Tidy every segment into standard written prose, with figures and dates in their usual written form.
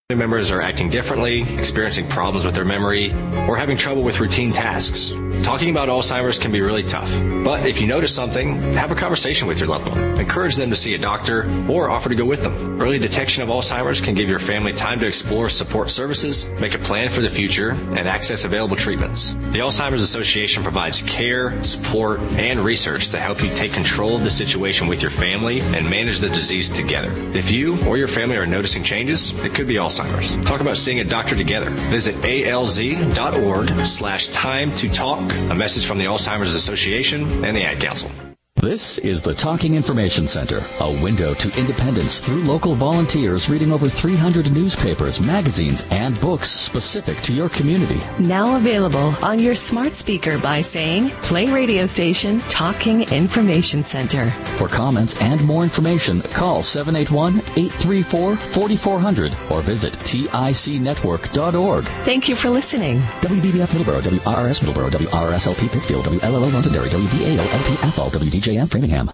Family members are acting differently, experiencing problems with their memory, or having trouble with routine tasks. Talking about Alzheimer's can be really tough, but if you notice something, have a conversation with your loved one. Encourage them to see a doctor or offer to go with them. Early detection of Alzheimer's can give your family time to explore support services, make a plan for the future, and access available treatments. The Alzheimer's Association provides care, support, and research to help you take control of the situation with your family and manage the disease together. If you or your family are noticing changes, it could be Alzheimer's. Talk about seeing a doctor together. Visit alz.org/time to talk. A message from the Alzheimer's Association and the Ad Council. This is the Talking Information Center, a window to independence through local volunteers reading over 300 newspapers, magazines, and books specific to your community. Now available on your smart speaker by saying, play radio station Talking Information Center. For comments and more information, call 781-834-4400 or visit ticnetwork.org. Thank you for listening. WBBF Middleborough, WRRS Middleborough, WRSLP Pittsfield, WLLO Londonderry, WDAO-LP Athol, WDJM Framingham.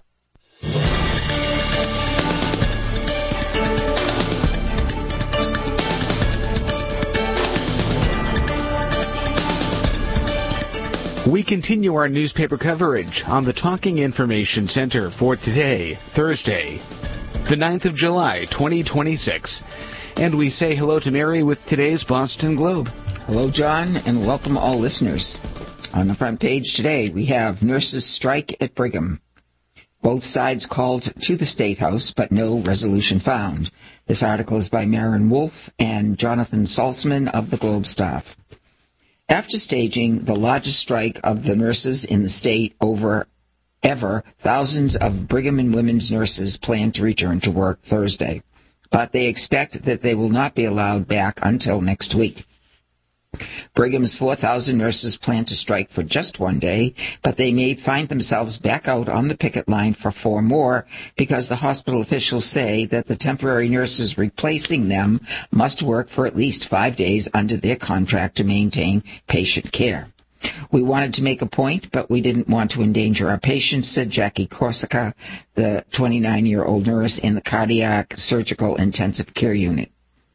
We continue our newspaper coverage on the Talking Information Center for today, Thursday, the 9th of July, 2026. And we say hello to Mary with today's Boston Globe. Hello, John, and welcome all listeners. On the front page today, we have nurses strike at Brigham. Both sides called to the State House, but no resolution found. This article is by Maren Wolf and Jonathan Salzman of the Globe staff. After staging the largest strike of the nurses in the state ever, thousands of Brigham and Women's nurses plan to return to work Thursday, but they expect that they will not be allowed back until next week. Brigham's 4,000 nurses plan to strike for just one day, but they may find themselves back out on the picket line for 4 more because the hospital officials say that the temporary nurses replacing them must work for at least 5 days under their contract to maintain patient care. We wanted to make a point, but we didn't want to endanger our patients, said Jackie Corsica, the 29-year-old nurse in the cardiac surgical intensive care unit.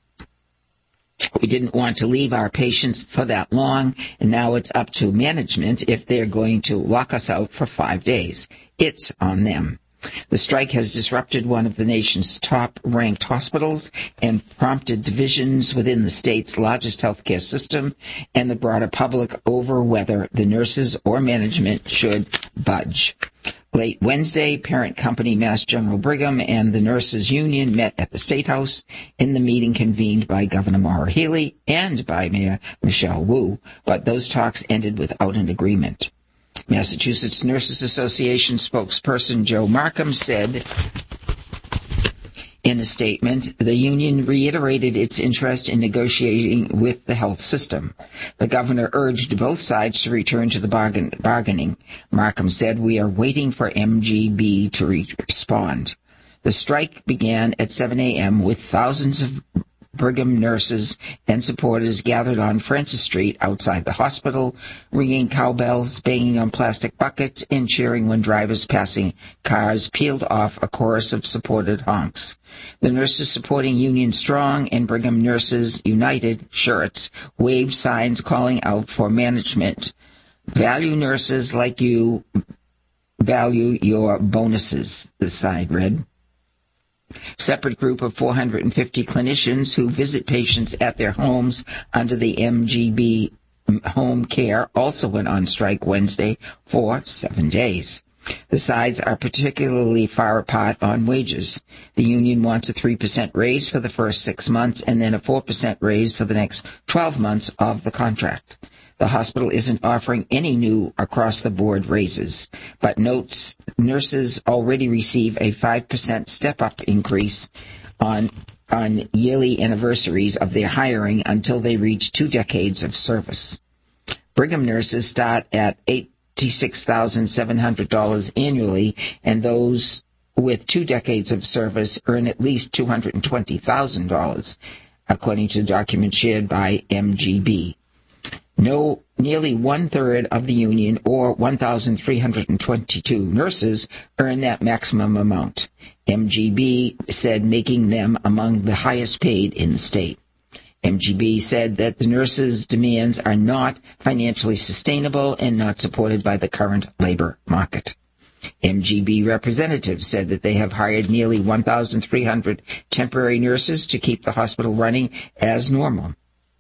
We didn't want to leave our patients for that long, and now it's up to management if they're going to lock us out for 5 days. It's on them. The strike has disrupted one of the nation's top-ranked hospitals and prompted divisions within the state's largest healthcare system and the broader public over whether the nurses or management should budge. Late Wednesday, parent company Mass General Brigham and the Nurses Union met at the State House in the meeting convened by Governor Maura Healey and by Mayor Michelle Wu, but those talks ended without an agreement. Massachusetts Nurses Association spokesperson Joe Markham said in a statement, the union reiterated its interest in negotiating with the health system. The governor urged both sides to return to the bargaining. Markham said, we are waiting for MGB to respond. The strike began at 7 a.m. with thousands of Brigham nurses and supporters gathered on Francis Street outside the hospital, ringing cowbells, banging on plastic buckets, and cheering when drivers passing cars peeled off a chorus of supported honks. The nurses supporting Union Strong and Brigham Nurses United shirts waved signs calling out for management. Value nurses like you, value your bonuses, the sign read. Separate group of 450 clinicians who visit patients at their homes under the MGB home care also went on strike Wednesday for 7 days. The sides are particularly far apart on wages. The union wants a 3% raise for the first 6 months and then a 4% raise for the next 12 months of the contract. The hospital isn't offering any new across-the-board raises, but notes nurses already receive a 5% step-up increase on yearly anniversaries of their hiring until they reach 2 decades of service. Brigham nurses start at $86,700 annually, and those with 2 decades of service earn at least $220,000, according to a document shared by MGB. Nearly 1/3 of the union, or 1,322 nurses, earn that maximum amount. MGB said, making them among the highest paid in the state. MGB said that the nurses' demands are not financially sustainable and not supported by the current labor market. MGB representatives said that they have hired nearly 1,300 temporary nurses to keep the hospital running as normal.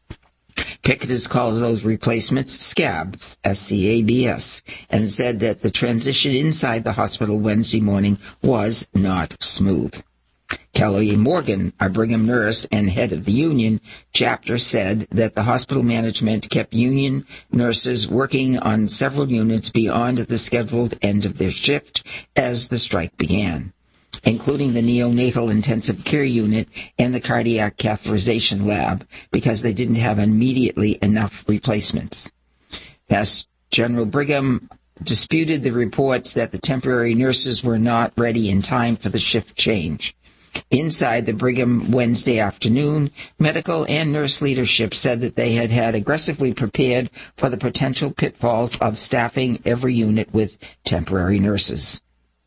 Picketers called those replacements scabs, S-C-A-B-S, and said that the transition inside the hospital Wednesday morning was not smooth. Kelly Morgan, a Brigham nurse and head of the union chapter, said that the hospital management kept union nurses working on several units beyond the scheduled end of their shift as the strike began, including the neonatal intensive care unit and the cardiac catheterization lab, because they didn't have immediately enough replacements. Mass General Brigham disputed the reports that the temporary nurses were not ready in time for the shift change. Inside the Brigham Wednesday afternoon, medical and nurse leadership said that they had aggressively prepared for the potential pitfalls of staffing every unit with temporary nurses.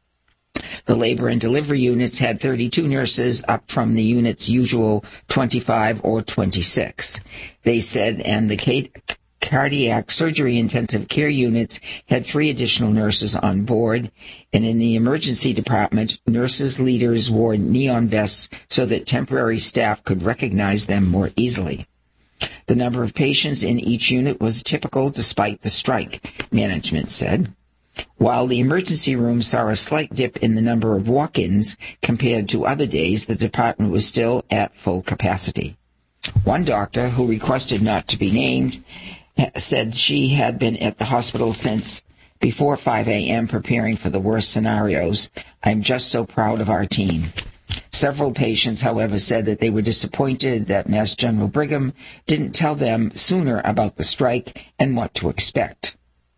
The labor and delivery units had 32 nurses, up from the unit's usual 25 or 26. They said, and the cardiac surgery intensive care units had 3 additional nurses on board, and in the emergency department, nurses leaders wore neon vests so that temporary staff could recognize them more easily. The number of patients in each unit was typical despite the strike, management said. While the emergency room saw a slight dip in the number of walk-ins compared to other days, the department was still at full capacity. One doctor, who requested not to be named, said she had been at the hospital since before 5 a.m. preparing for the worst scenarios. I'm just so proud of our team. Several patients, however, said that they were disappointed that Mass General Brigham didn't tell them sooner about the strike and what to expect.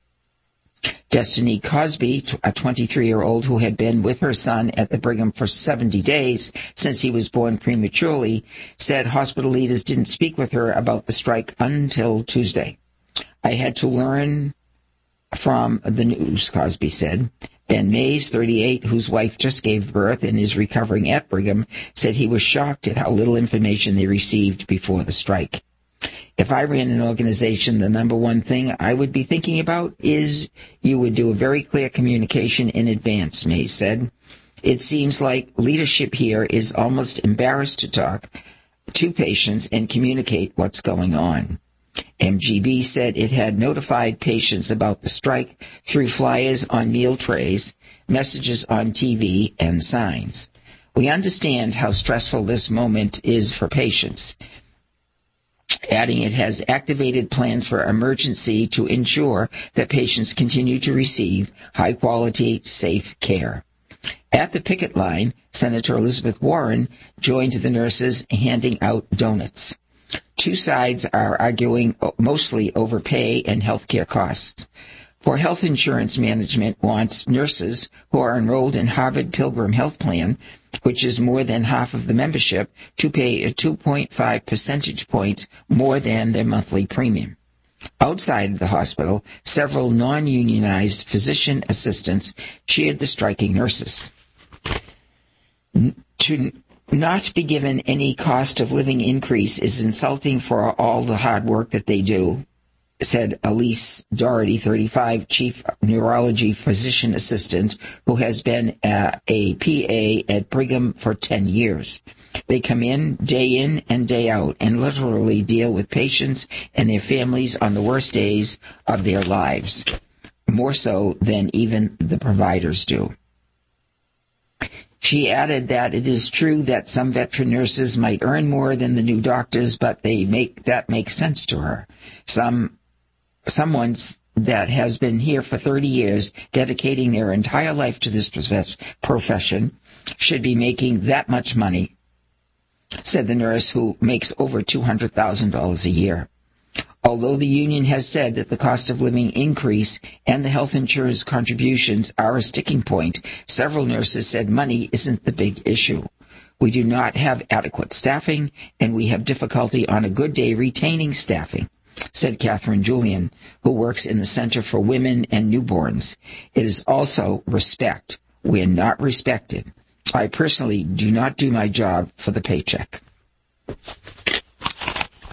Destiny Cosby, a 23-year-old who had been with her son at the Brigham for 70 days since he was born prematurely, said hospital leaders didn't speak with her about the strike until Tuesday. I had to learn from the news, Cosby said. Ben Mays, 38, whose wife just gave birth and is recovering at Brigham, said he was shocked at how little information they received before the strike. If I ran an organization, the number one thing I would be thinking about is you would do a very clear communication in advance, Mays said. It seems like leadership here is almost embarrassed to talk to patients and communicate what's going on. MGB said it had notified patients about the strike through flyers on meal trays, messages on TV, and signs. We understand how stressful this moment is for patients, adding it has activated plans for emergency to ensure that patients continue to receive high-quality, safe care. At the picket line, Senator Elizabeth Warren joined the nurses handing out donuts. Two sides are arguing mostly over pay and health care costs. For health insurance management wants nurses who are enrolled in Harvard Pilgrim Health Plan, which is more than half of the membership, to pay 2.5 percentage points more than their monthly premium. Outside of the hospital, several non-unionized physician assistants cheered the striking nurses. To not be given any cost of living increase is insulting for all the hard work that they do, said Elise Doherty, 35, chief neurology physician assistant, who has been a PA at Brigham for 10 years. They come in and day out and literally deal with patients and their families on the worst days of their lives, more so than even the providers do. She added that it is true that some veteran nurses might earn more than the new doctors, but that makes sense to her. Someone that has been here for 30 years, dedicating their entire life to this profession, should be making that much money, said the nurse, who makes over $200,000 a year. Although the union has said that the cost of living increase and the health insurance contributions are a sticking point, several nurses said money isn't the big issue. We do not have adequate staffing, and we have difficulty on a good day retaining staffing, said Catherine Julian, who works in the Center for Women and Newborns. It is also respect. We are not respected. I personally do not do my job for the paycheck.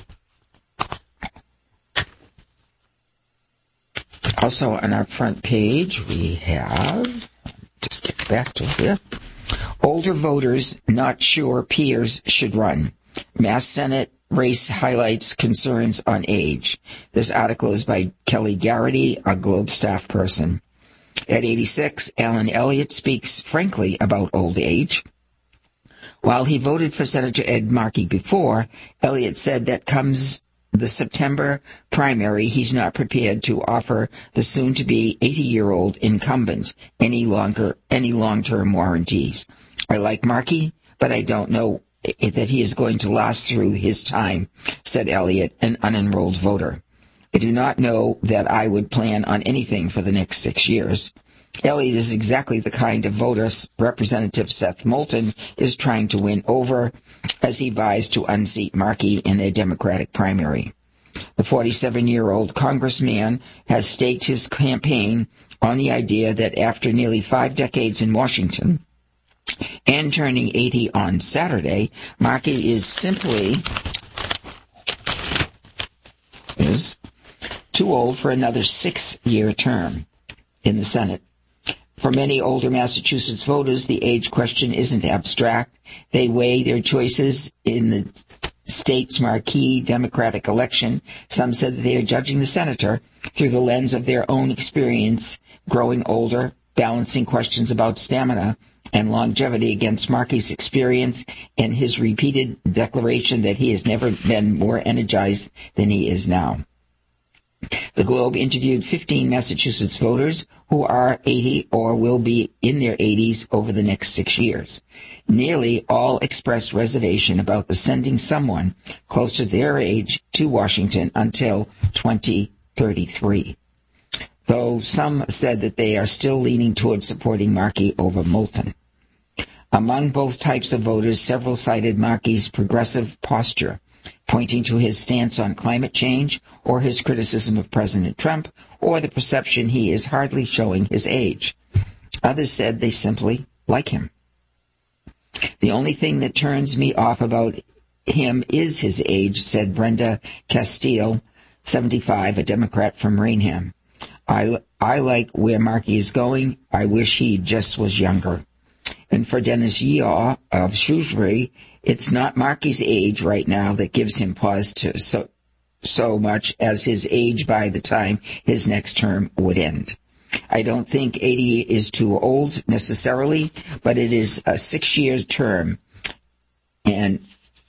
Also on our front page, we have, just get back to it here, older voters not sure peers should run. Mass Senate race highlights concerns on age. This article is by Kelly Garrity, a Globe staff person. At 86, Alan Elliott speaks frankly about old age. While he voted for Senator Ed Markey before, Elliott said that comes the September primary, he's not prepared to offer the soon-to-be 80-year-old incumbent any long-term warranties. I like Markey, but I don't know that he is going to last through his time, said Elliott, an unenrolled voter. I do not know that I would plan on anything for the next 6 years. Elliott is exactly the kind of voter Representative Seth Moulton is trying to win over as he vies to unseat Markey in a Democratic primary. The 47-year-old congressman has staked his campaign on the idea that after nearly 5 decades in Washington and turning 80 on Saturday, Markey is simply too old for another 6-year term in the Senate. For many older Massachusetts voters, the age question isn't abstract. They weigh their choices in the state's marquee Democratic election. Some said that they are judging the senator through the lens of their own experience growing older, balancing questions about stamina and longevity against Markey's experience and his repeated declaration that he has never been more energized than he is now. The Globe interviewed 15 Massachusetts voters who are 80 or will be in their 80s over the next 6 years. Nearly all expressed reservation about the sending someone close to their age to Washington until 2033, though some said that they are still leaning towards supporting Markey over Moulton. Among both types of voters, several cited Markey's progressive posture, pointing to his stance on climate change or his criticism of President Trump or the perception he is hardly showing his age. Others said they simply like him. The only thing that turns me off about him is his age, said Brenda Castile, 75, a Democrat from Rainham. I like where Markey is going. I wish he just was younger. And for Dennis Yaw of Shrewsbury, it's not Markey's age right now that gives him pause to so much as his age by the time his next term would end. I don't think 80 is too old necessarily, but it is a 6-year term. And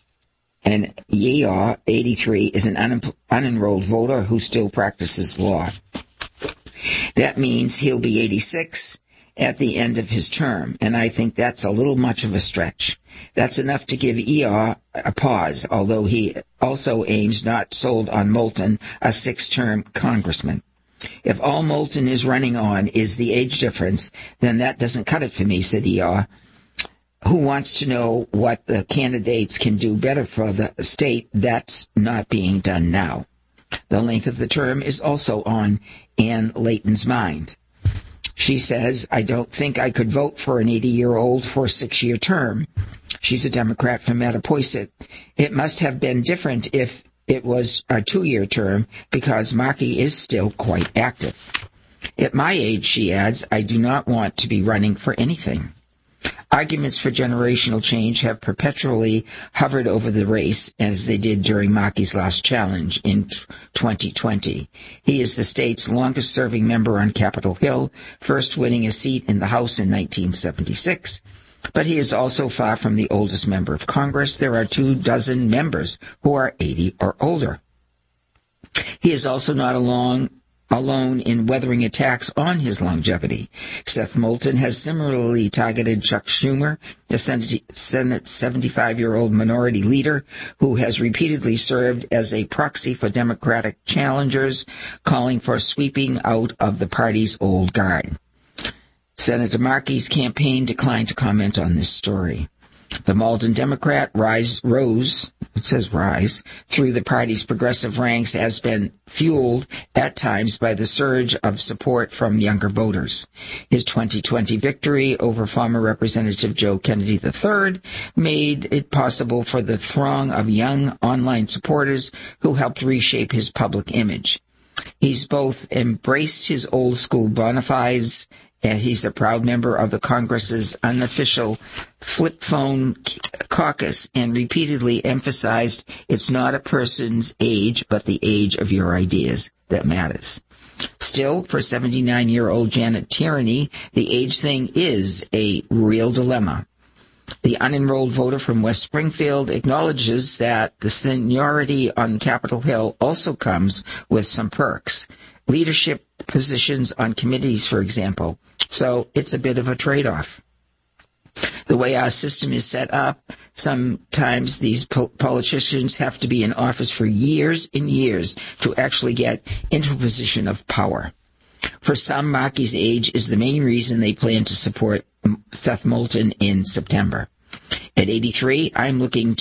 Yaw, 83, is an unenrolled voter who still practices law. That means he'll be 86 at the end of his term, and I think that's a little much of a stretch. That's enough to give Yaw a pause, although he also aims not sold on Moulton, a 6-term congressman. If all Moulton is running on is the age difference, then that doesn't cut it for me, said Yaw, who wants to know what the candidates can do better for the state that's not being done now. The length of the term is also on Ann Layton's mind. She says, I don't think I could vote for an 80-year-old for a 6-year term. She's a Democrat from Mattapoisett. It must have been different if it was a 2-year term because Markey is still quite active. At my age, she adds, I do not want to be running for anything. Arguments for generational change have perpetually hovered over the race, as they did during Markey's last challenge in 2020. He is the state's longest-serving member on Capitol Hill, first winning a seat in the House in 1976. But he is also far from the oldest member of Congress. There are 24 members who are 80 or older. He is also not alone in weathering attacks on his longevity. Seth Moulton has similarly targeted Chuck Schumer, the Senate's 75-year-old minority leader, who has repeatedly served as a proxy for Democratic challengers, calling for sweeping out of the party's old guard. Senator Markey's campaign declined to comment on this story. The Malden Democrat rose through the party's progressive ranks has been fueled at times by the surge of support from younger voters. His 2020 victory over former Representative Joe Kennedy III made it possible for the throng of young online supporters who helped reshape his public image. He's both embraced his old school bona fides, and he's a proud member of the Congress's unofficial flip phone caucus and repeatedly emphasized it's not a person's age, but the age of your ideas that matters. Still, for 79-year-old Janet Tierney, the age thing is a real dilemma. The unenrolled voter from West Springfield acknowledges that the seniority on Capitol Hill also comes with some perks. Leadership positions on committees, for example. So it's a bit of a trade-off. The way our system is set up, sometimes these politicians have to be in office for years and years to actually get into a position of power. For some, Markey's age is the main reason they plan to support Seth Moulton in September. At 83, At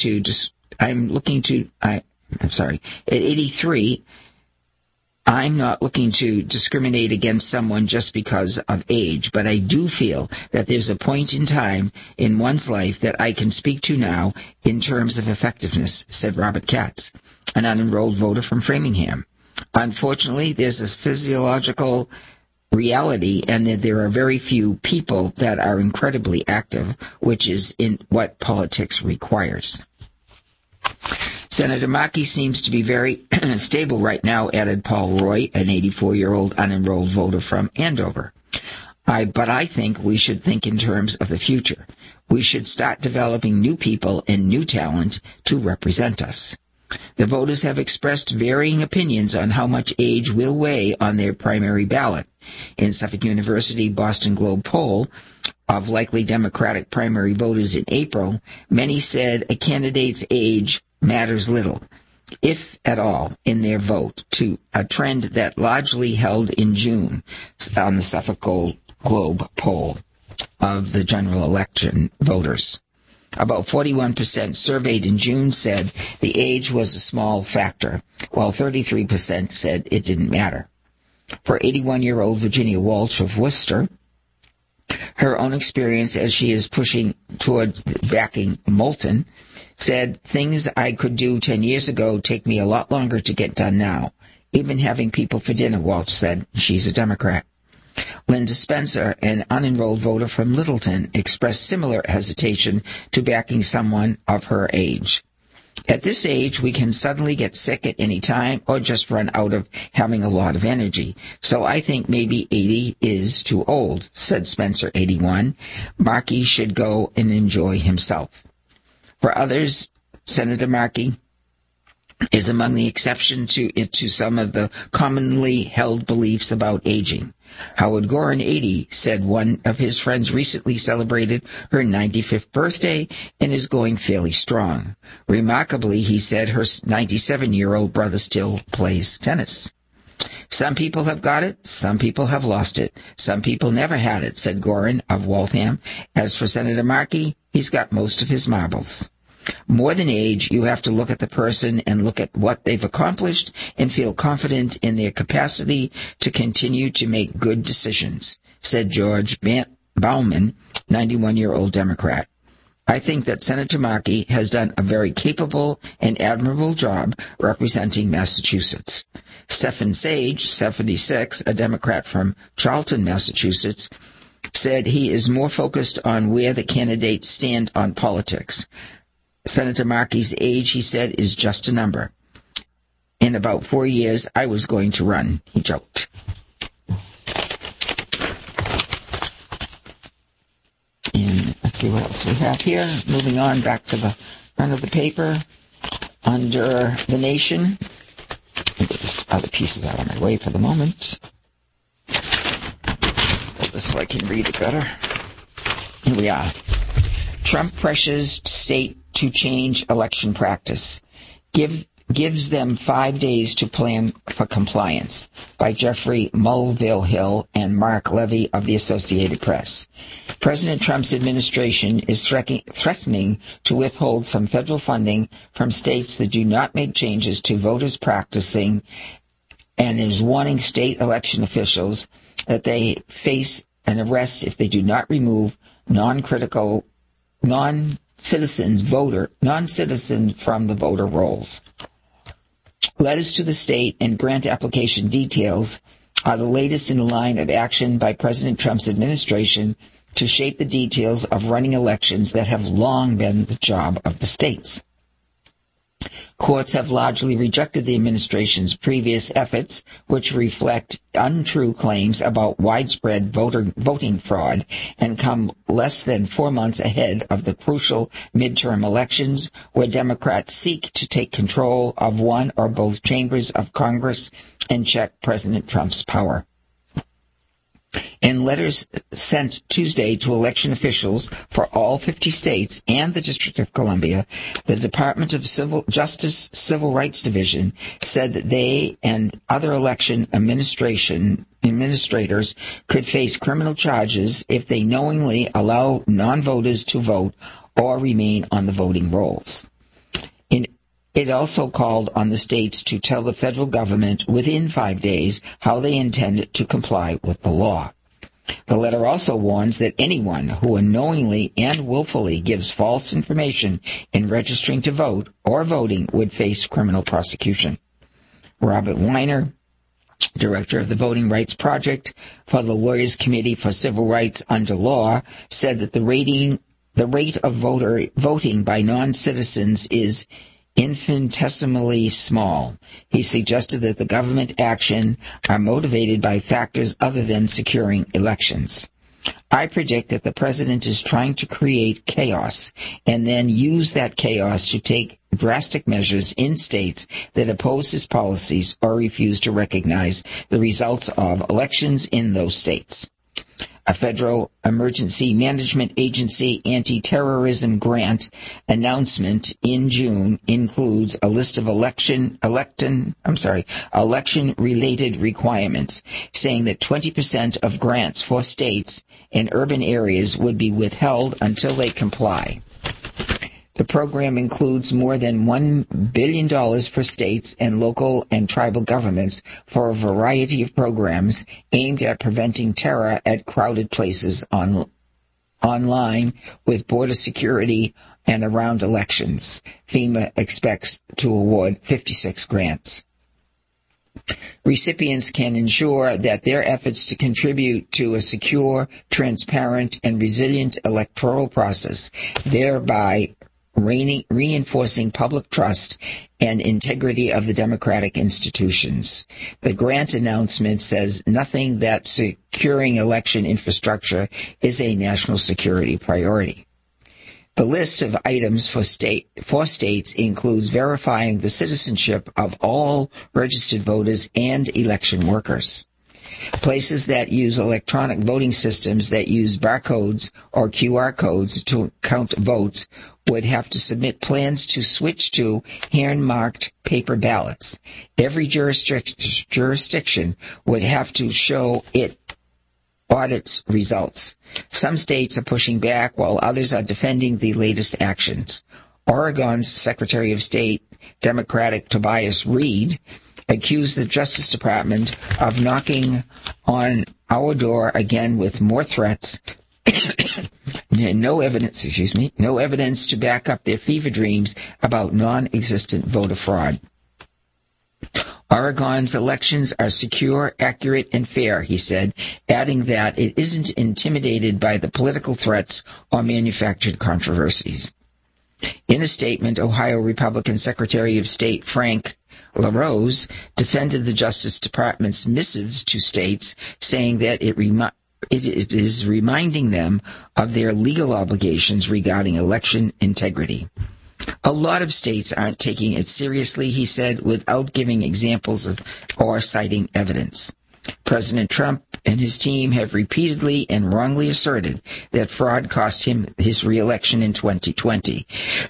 83, I'm not looking to discriminate against someone just because of age, but I do feel that there's a point in time in one's life that I can speak to now in terms of effectiveness, said Robert Katz, an unenrolled voter from Framingham. Unfortunately, there's a physiological reality, and that there are very few people that are incredibly active, which is in what politics requires. Senator Markey seems to be very stable right now, added Paul Roy, an 84-year-old unenrolled voter from Andover. But I think we should think in terms of the future. We should start developing new people and new talent to represent us. The voters have expressed varying opinions on how much age will weigh on their primary ballot. In Suffolk University Boston Globe poll of likely Democratic primary voters in April, many said a candidate's age matters little, if at all, in their vote, to a trend that largely held in June on the Suffolk Globe poll of the general election voters. About 41% surveyed in June said the age was a small factor, while 33% said it didn't matter. For 81-year-old Virginia Walsh of Worcester, her own experience as she is pushing toward backing Moulton, said, things I could do 10 years ago take me a lot longer to get done now. Even having people for dinner, Walsh said. She's a Democrat. Linda Spencer, an unenrolled voter from Littleton, expressed similar hesitation to backing someone of her age. At this age, we can suddenly get sick at any time or just run out of having a lot of energy. So I think maybe 80 is too old, said Spencer, 81. Markey should go and enjoy himself. For others, Senator Markey is among the exception to some of the commonly held beliefs about aging. Howard Gorin, 80, said one of his friends recently celebrated her 95th birthday and is going fairly strong. Remarkably, he said her 97-year-old brother still plays tennis. Some people have got it, some people have lost it, some people never had it, said Gorin of Waltham. As for Senator Markey, he's got most of his marbles. More than age, you have to look at the person and look at what they've accomplished and feel confident in their capacity to continue to make good decisions, said George Bauman, 91-year-old Democrat. I think that Senator Markey has done a very capable and admirable job representing Massachusetts. Stephen Sage, 76, a Democrat from Charlton, Massachusetts, said he is more focused on where the candidates stand on politics. Senator Markey's age, he said, is just a number. In about 4 years, I was going to run, he joked. And let's see what else we have here. Moving on back to the front of the paper. Under The Nation. Get these other pieces out of my way for the moment. So I can read it better. Here we are. Trump pressures state to change election practice. Gives them 5 days to plan for compliance, by Jeffrey Mulvihill and Mark Levy of the Associated Press. President Trump's administration is threatening to withhold some federal funding from states that do not make changes to voters practicing, and is warning state election officials that they face an arrest if they do not remove non-citizen from the voter rolls. Letters to the state and grant application details are the latest in the line of action by President Trump's administration to shape the details of running elections that have long been the job of the states. Courts have largely rejected the administration's previous efforts, which reflect untrue claims about widespread voting fraud and come less than 4 months ahead of the crucial midterm elections, where Democrats seek to take control of one or both chambers of Congress and check President Trump's power. In letters sent Tuesday to election officials for all 50 states and the District of Columbia, the Department of Justice Civil Rights Division said that they and other election administrators could face criminal charges if they knowingly allow non-voters to vote or remain on the voting rolls. It also called on the states to tell the federal government within 5 days how they intend to comply with the law. The letter also warns that anyone who unknowingly and willfully gives false information in registering to vote or voting would face criminal prosecution. Robert Weiner, director of the Voting Rights Project for the Lawyers Committee for Civil Rights Under Law, said that the rate of voting by non-citizens is infinitesimally small. He suggested that the government action are motivated by factors other than securing elections. I predict that the president is trying to create chaos and then use that chaos to take drastic measures in states that oppose his policies or refuse to recognize the results of elections in those states. A Federal Emergency Management Agency anti-terrorism grant announcement in June includes a list of election-related requirements, saying that 20% of grants for states and urban areas would be withheld until they comply. The program includes more than $1 billion for states and local and tribal governments for a variety of programs aimed at preventing terror at crowded places online with border security and around elections. FEMA expects to award 56 grants. Recipients can ensure that their efforts to contribute to a secure, transparent, and resilient electoral process, thereby reinforcing public trust and integrity of the democratic institutions. The grant announcement says nothing that securing election infrastructure is a national security priority. The list of items for states includes verifying the citizenship of all registered voters and election workers. Places that use electronic voting systems that use barcodes or QR codes to count votes would have to submit plans to switch to hand-marked paper ballots. Every jurisdiction would have to show it audits results. Some states are pushing back while others are defending the latest actions. Oregon's Secretary of State, Democratic Tobias Reed, accused the Justice Department of knocking on our door again with more threats. No evidence to back up their fever dreams about non-existent voter fraud. Oregon's elections are secure, accurate, and fair, he said, adding that it isn't intimidated by the political threats or manufactured controversies. In a statement, Ohio Republican Secretary of State Frank LaRose defended the Justice Department's missives to states, saying that it is reminding them of their legal obligations regarding election integrity. A lot of states aren't taking it seriously, he said, without giving examples or citing evidence. President Trump and his team have repeatedly and wrongly asserted that fraud cost him his re-election in 2020.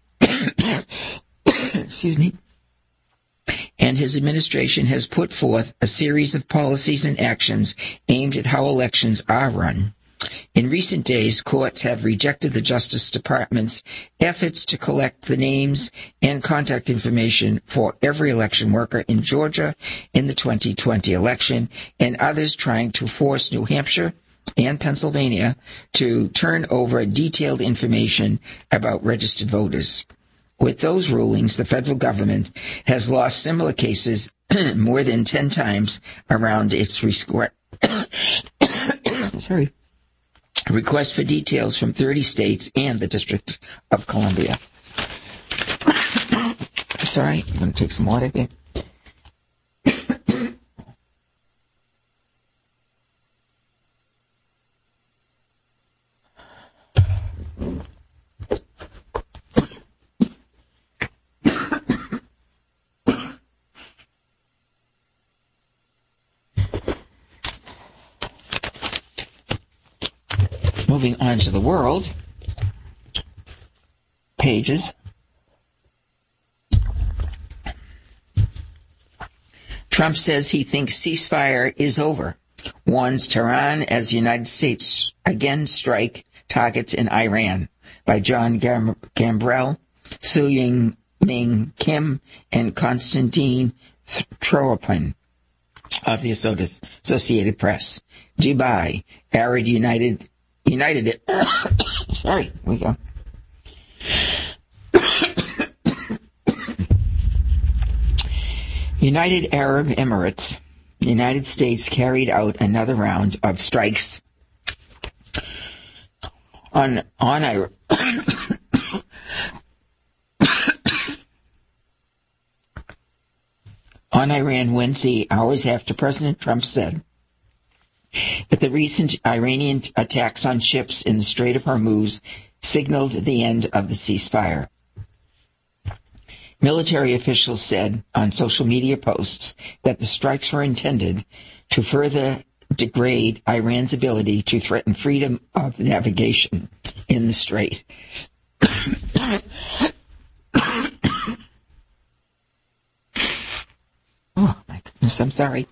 Excuse me. And his administration has put forth a series of policies and actions aimed at how elections are run. In recent days, courts have rejected the Justice Department's efforts to collect the names and contact information for every election worker in Georgia in the 2020 election, and others trying to force New Hampshire and Pennsylvania to turn over detailed information about registered voters. With those rulings, the federal government has lost similar cases more than 10 times around its request for details from 30 states and the District of Columbia. Sorry, I'm going to take some water here. Moving on to the world pages. Trump says he thinks ceasefire is over, warns Tehran as the United States again strike targets in Iran, by John Gambrell, Su Ying Kim, and Konstantin Tropin of the Associated Press. Dubai, Arab United sorry, we go. United Arab Emirates, the United States carried out another round of strikes on Iran. On Iran Wednesday, hours after President Trump said that the recent Iranian attacks on ships in the Strait of Hormuz signaled the end of the ceasefire. Military officials said on social media posts that the strikes were intended to further degrade Iran's ability to threaten freedom of navigation in the strait. Oh, my goodness, I'm sorry.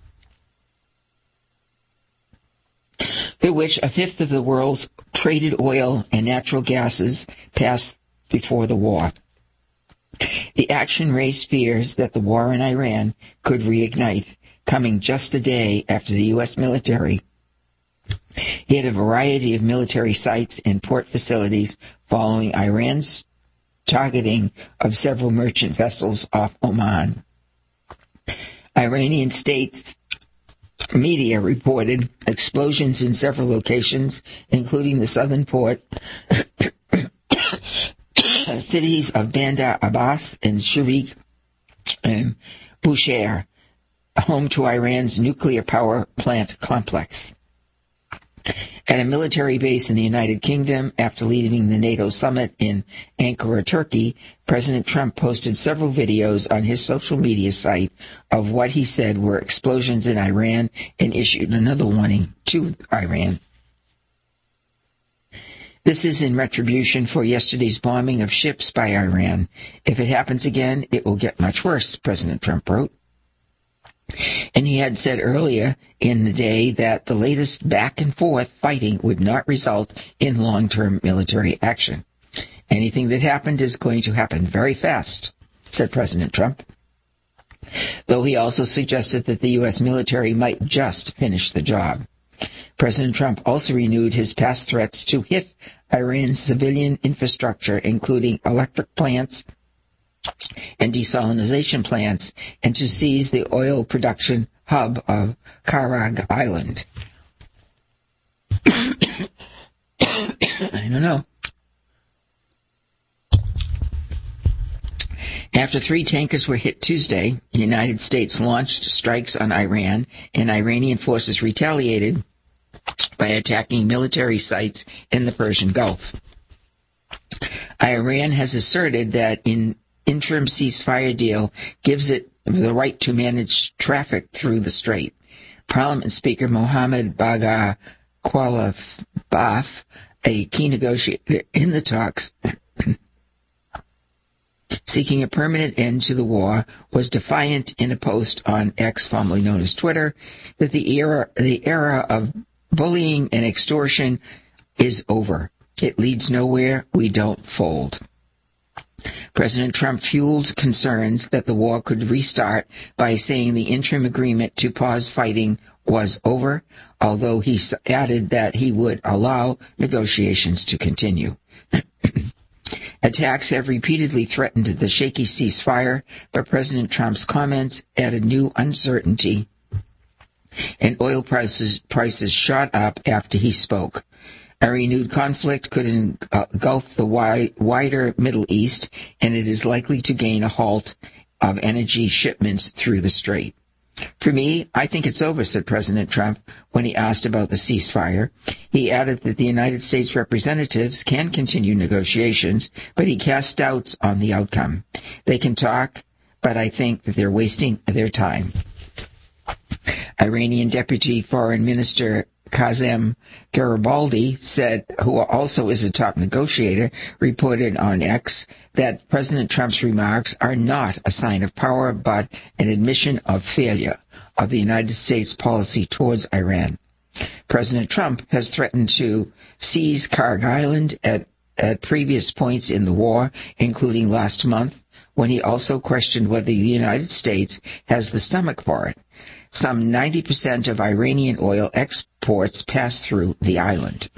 Through which a fifth of the world's traded oil and natural gases passed before the war. The action raised fears that the war in Iran could reignite, coming just a day after the U.S. military hit a variety of military sites and port facilities following Iran's targeting of several merchant vessels off Oman. Iranian states media reported explosions in several locations, including the southern port cities of Bandar Abbas and Sharif and Bushehr, home to Iran's nuclear power plant complex. At a military base in the United Kingdom, after leaving the NATO summit in Ankara, Turkey, President Trump posted several videos on his social media site of what he said were explosions in Iran and issued another warning to Iran. This is in retribution for yesterday's bombing of ships by Iran. If it happens again, it will get much worse, President Trump wrote. And he had said earlier in the day that the latest back and forth fighting would not result in long-term military action. Anything that happened is going to happen very fast, said President Trump. Though he also suggested that the U.S. military might just finish the job. President Trump also renewed his past threats to hit Iran's civilian infrastructure, including electric plants and desalination plants, and to seize the oil production hub of Karag Island. I don't know. After 3 tankers were hit Tuesday, the United States launched strikes on Iran, and Iranian forces retaliated by attacking military sites in the Persian Gulf. Iran has asserted that an interim ceasefire deal gives it the right to manage traffic through the strait. Parliament Speaker Mohammad Bagher Khalibaf, a key negotiator in the talks, seeking a permanent end to the war, was defiant in a post on X, formerly known as Twitter, that the era of bullying and extortion is over. It leads nowhere. We don't fold. President Trump fueled concerns that the war could restart by saying the interim agreement to pause fighting was over, although he added that he would allow negotiations to continue. Attacks have repeatedly threatened the shaky ceasefire, but President Trump's comments added new uncertainty, and oil prices shot up after he spoke. A renewed conflict could engulf the wider Middle East, and it is likely to gain a halt of energy shipments through the strait. For me, I think it's over, said President Trump when he asked about the ceasefire. He added that the United States representatives can continue negotiations, but he cast doubts on the outcome. They can talk, but I think that they're wasting their time. Iranian Deputy Foreign Minister Qasem Garibaldi said, who also is a top negotiator, reported on X that President Trump's remarks are not a sign of power, but an admission of failure of the United States policy towards Iran. President Trump has threatened to seize Karg Island at previous points in the war, including last month, when he also questioned whether the United States has the stomach for it. Some 90% of Iranian oil exports pass through the island.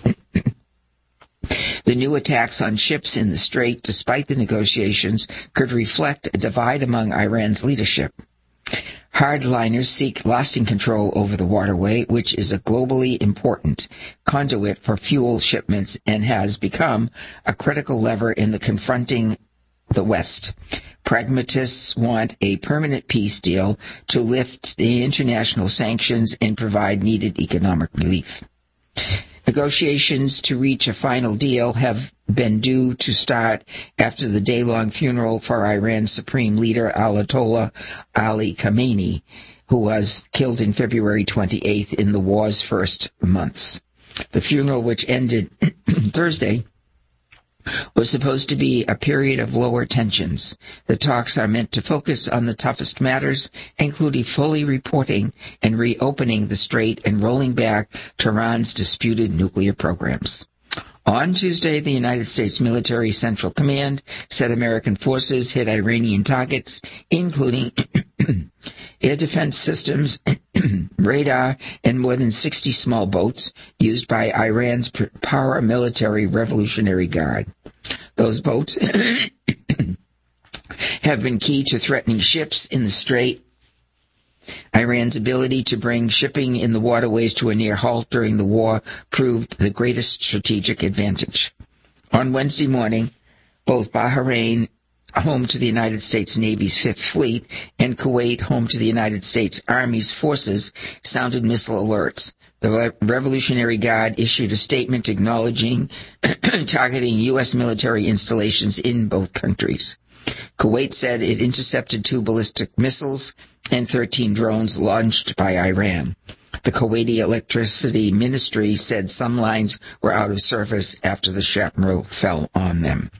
The new attacks on ships in the strait, despite the negotiations, could reflect a divide among Iran's leadership. Hardliners seek lasting control over the waterway, which is a globally important conduit for fuel shipments and has become a critical lever in the confronting the West. Pragmatists want a permanent peace deal to lift the international sanctions and provide needed economic relief. Negotiations to reach a final deal have been due to start after the day-long funeral for Iran's supreme leader Ayatollah Ali Khamenei, who was killed in February 28th in the war's first months. The funeral, which ended Thursday, was supposed to be a period of lower tensions. The talks are meant to focus on the toughest matters, including fully reporting and reopening the strait and rolling back Tehran's disputed nuclear programs. On Tuesday, the United States Military Central Command said American forces hit Iranian targets, including air defense systems, radar, and more than 60 small boats used by Iran's paramilitary Revolutionary Guard. Those boats have been key to threatening ships in the strait. Iran's ability to bring shipping in the waterways to a near halt during the war proved the greatest strategic advantage. On Wednesday morning, both Bahrain, home to the United States Navy's Fifth Fleet, and Kuwait, home to the United States Army's forces, sounded missile alerts. The Revolutionary Guard issued a statement acknowledging targeting U.S. military installations in both countries. Kuwait said it intercepted 2 ballistic missiles and 13 drones launched by Iran. The Kuwaiti Electricity Ministry said some lines were out of service after the shrapnel fell on them.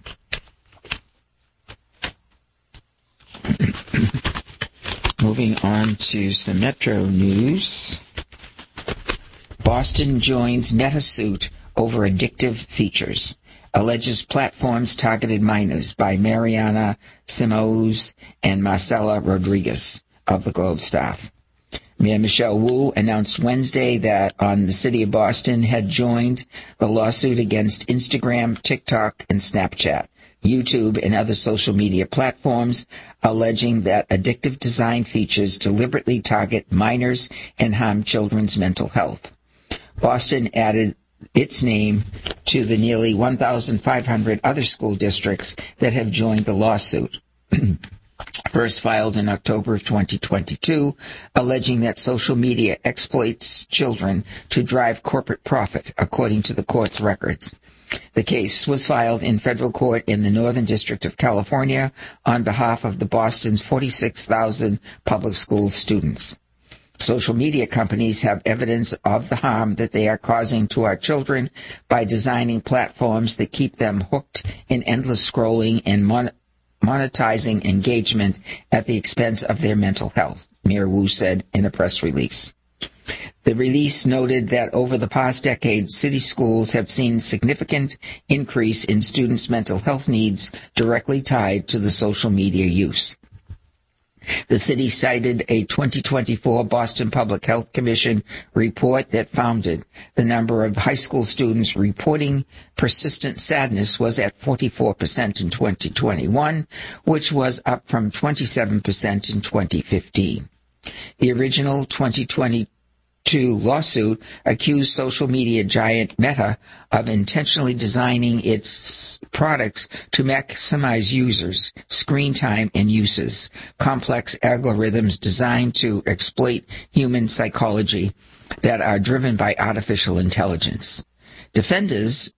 Moving on to some Metro news. Boston joins Meta suit over addictive features. Alleges platforms targeted minors by Mariana Simoes and Marcela Rodriguez of the Globe staff. Mayor Michelle Wu announced Wednesday that the city of Boston had joined the lawsuit against Instagram, TikTok, and Snapchat, YouTube, and other social media platforms, alleging that addictive design features deliberately target minors and harm children's mental health. Boston added its name to the nearly 1,500 other school districts that have joined the lawsuit. First filed in October of 2022, alleging that social media exploits children to drive corporate profit, according to the court's records. The case was filed in federal court in the Northern District of California on behalf of the Boston's 46,000 public school students. Social media companies have evidence of the harm that they are causing to our children by designing platforms that keep them hooked in endless scrolling and monetizing engagement at the expense of their mental health, Mayor Wu said in a press release. The release noted that over the past decade, city schools have seen significant increase in students' mental health needs directly tied to the social media use. The city cited a 2024 Boston Public Health Commission report that found the number of high school students reporting persistent sadness was at 44% in 2021, which was up from 27% in 2015. The original 2022 lawsuit accused social media giant Meta of intentionally designing its products to maximize users' screen time and uses, complex algorithms designed to exploit human psychology that are driven by artificial intelligence. Defendants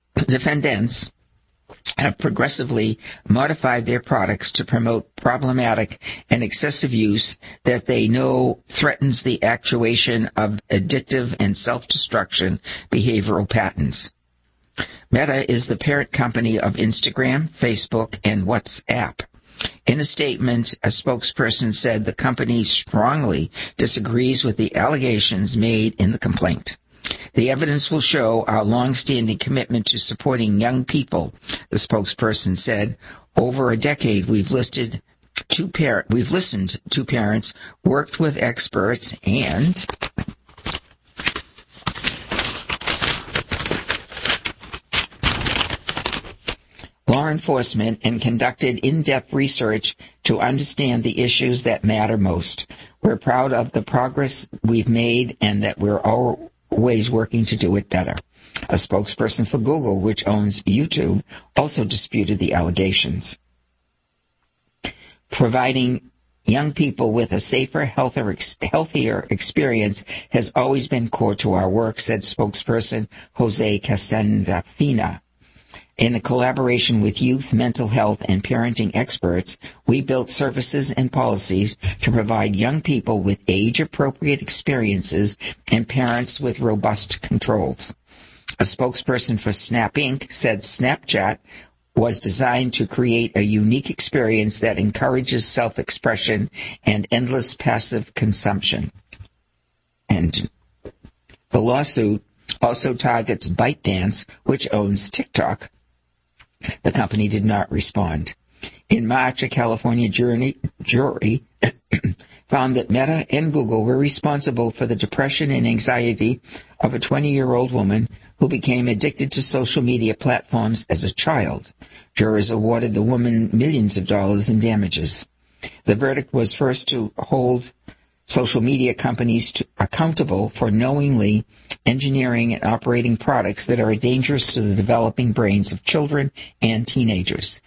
have progressively modified their products to promote problematic and excessive use that they know threatens the actuation of addictive and self-destruction behavioral patterns. Meta is the parent company of Instagram, Facebook, and WhatsApp. In a statement, a spokesperson said the company strongly disagrees with the allegations made in the complaint. The evidence will show our long-standing commitment to supporting young people, the spokesperson said. Over a decade, we've listened to parents, worked with experts, and law enforcement, and conducted in-depth research to understand the issues that matter most. We're proud of the progress we've made and that we're always working to do it better. A spokesperson for Google, which owns YouTube, also disputed the allegations. Providing young people with a safer, healthier experience has always been core to our work, said spokesperson Jose Casandafina. In a collaboration with youth, mental health, and parenting experts, we built services and policies to provide young people with age-appropriate experiences and parents with robust controls. A spokesperson for Snap Inc. said Snapchat was designed to create a unique experience that encourages self-expression and endless passive consumption. And the lawsuit also targets ByteDance, which owns TikTok. The company did not respond. In March, a California jury found that Meta and Google were responsible for the depression and anxiety of a 20-year-old woman who became addicted to social media platforms as a child. Jurors awarded the woman millions of dollars in damages. The verdict was first to hold social media companies accountable for knowingly engineering and operating products that are dangerous to the developing brains of children and teenagers.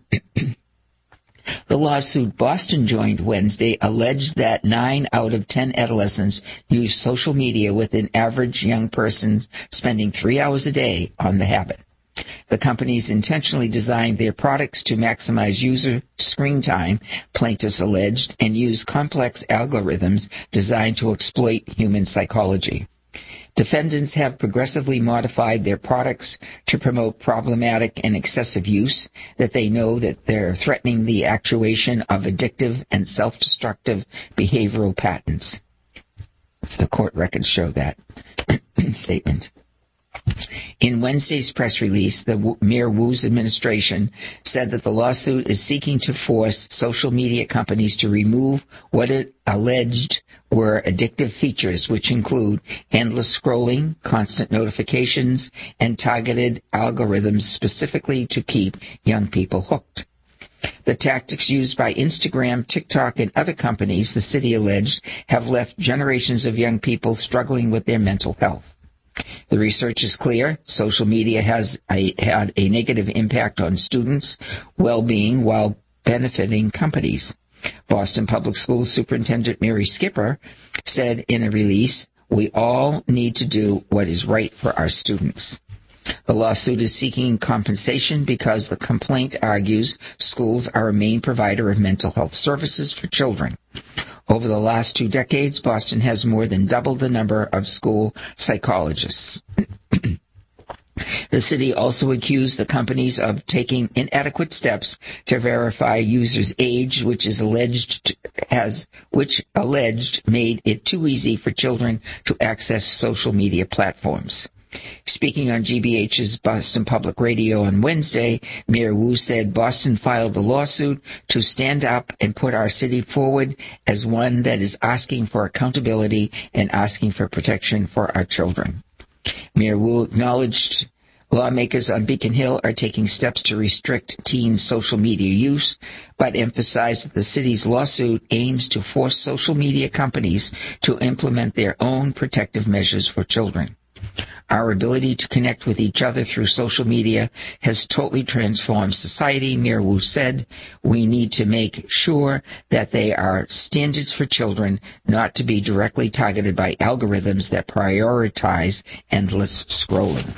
The lawsuit Boston joined Wednesday alleged that 9 out of 10 adolescents use social media, with an average young person spending 3 hours a day on the habit. The companies intentionally designed their products to maximize user screen time, plaintiffs alleged, and use complex algorithms designed to exploit human psychology. Defendants have progressively modified their products to promote problematic and excessive use that they know that they're threatening the actuation of addictive and self-destructive behavioral patterns. The court records show that statement. In Wednesday's press release, the Mayor Wu's administration said that the lawsuit is seeking to force social media companies to remove what it alleged were addictive features, which include endless scrolling, constant notifications, and targeted algorithms specifically to keep young people hooked. The tactics used by Instagram, TikTok, and other companies, the city alleged, have left generations of young people struggling with their mental health. The research is clear. Social media has had a negative impact on students' well-being while benefiting companies. Boston Public Schools Superintendent Mary Skipper said in a release, "We all need to do what is right for our students." The lawsuit is seeking compensation because the complaint argues schools are a main provider of mental health services for children. Over the last 2 decades, Boston has more than doubled the number of school psychologists. The city also accused the companies of taking inadequate steps to verify users' age, which alleged made it too easy for children to access social media platforms. Speaking on GBH's Boston Public Radio on Wednesday, Mayor Wu said Boston filed a lawsuit to stand up and put our city forward as one that is asking for accountability and asking for protection for our children. Mayor Wu acknowledged lawmakers on Beacon Hill are taking steps to restrict teen social media use, but emphasized that the city's lawsuit aims to force social media companies to implement their own protective measures for children. Our ability to connect with each other through social media has totally transformed society, Mayor Wu said. We need to make sure that they are standards for children, not to be directly targeted by algorithms that prioritize endless scrolling.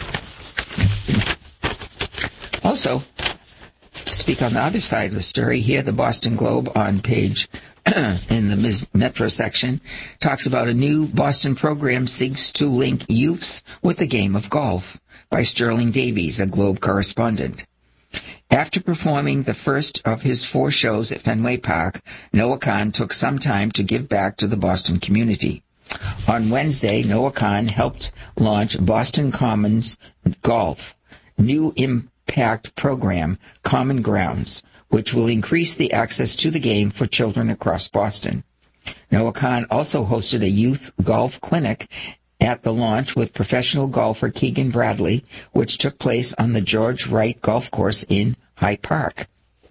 Also, to speak on the other side of the story, here the Boston Globe on page in the Metro section talks about a new Boston program seeks to link youths with the game of golf by Sterling Davies, a Globe correspondent. After performing the first of his 4 shows at Fenway Park, Noah Kahn took some time to give back to the Boston community. On Wednesday, Noah Kahn helped launch Boston Commons Golf, new impact program, Common Grounds, which will increase the access to the game for children across Boston. Noah Kahn also hosted a youth golf clinic at the launch with professional golfer Keegan Bradley, which took place on the George Wright Golf Course in Hyde Park.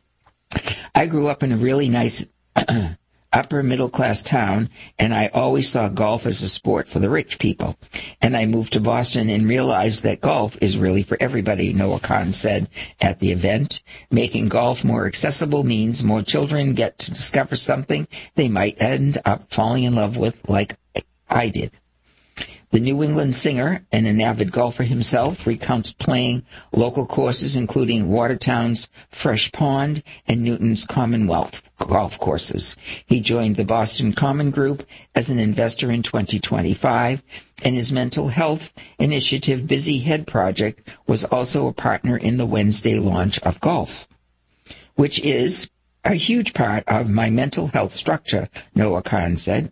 I grew up in a really nice upper middle class town, and I always saw golf as a sport for the rich people. And I moved to Boston and realized that golf is really for everybody, Noah Kahn said at the event. Making golf more accessible means more children get to discover something they might end up falling in love with, like I did. The New England singer and an avid golfer himself recounts playing local courses including Watertown's Fresh Pond and Newton's Commonwealth golf courses. He joined the Boston Common Group as an investor in 2025, and his mental health initiative Busy Head Project was also a partner in the Wednesday launch of golf, which is a huge part of my mental health structure, Noah Kahn said.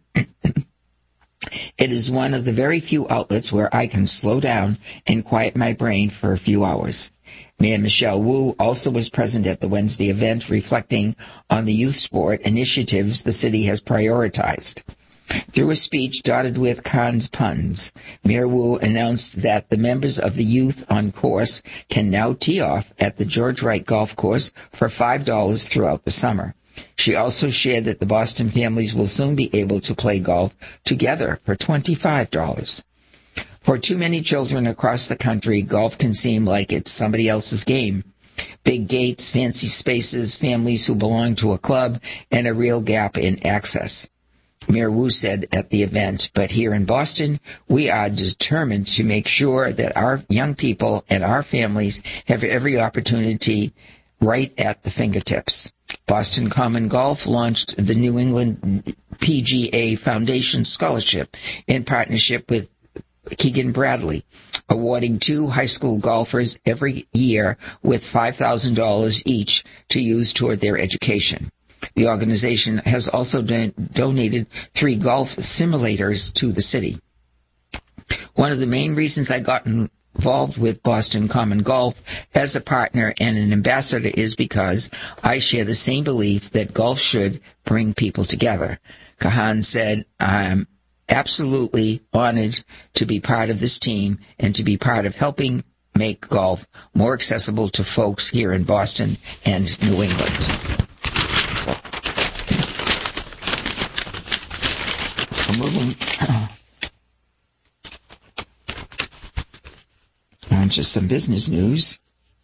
It is one of the very few outlets where I can slow down and quiet my brain for a few hours. Mayor Michelle Wu also was present at the Wednesday event, reflecting on the youth sport initiatives the city has prioritized. Through a speech dotted with Kahn's puns, Mayor Wu announced that the members of the youth on course can now tee off at the George Wright Golf Course for $5 throughout the summer. She also shared that the Boston families will soon be able to play golf together for $25. For too many children across the country, golf can seem like it's somebody else's game. Big gates, fancy spaces, families who belong to a club, and a real gap in access. Mayor Wu said at the event, but here in Boston, we are determined to make sure that our young people and our families have every opportunity right at the fingertips. Boston Common Golf launched the New England PGA Foundation Scholarship in partnership with Keegan Bradley, awarding 2 high school golfers every year with $5,000 each to use toward their education. The organization has also donated 3 golf simulators to the city. One of the main reasons I got involved with Boston Common Golf as a partner and an ambassador is because I share the same belief that golf should bring people together. Kahn said, I'm absolutely honored to be part of this team and to be part of helping make golf more accessible to folks here in Boston and New England. So moving on to some business news.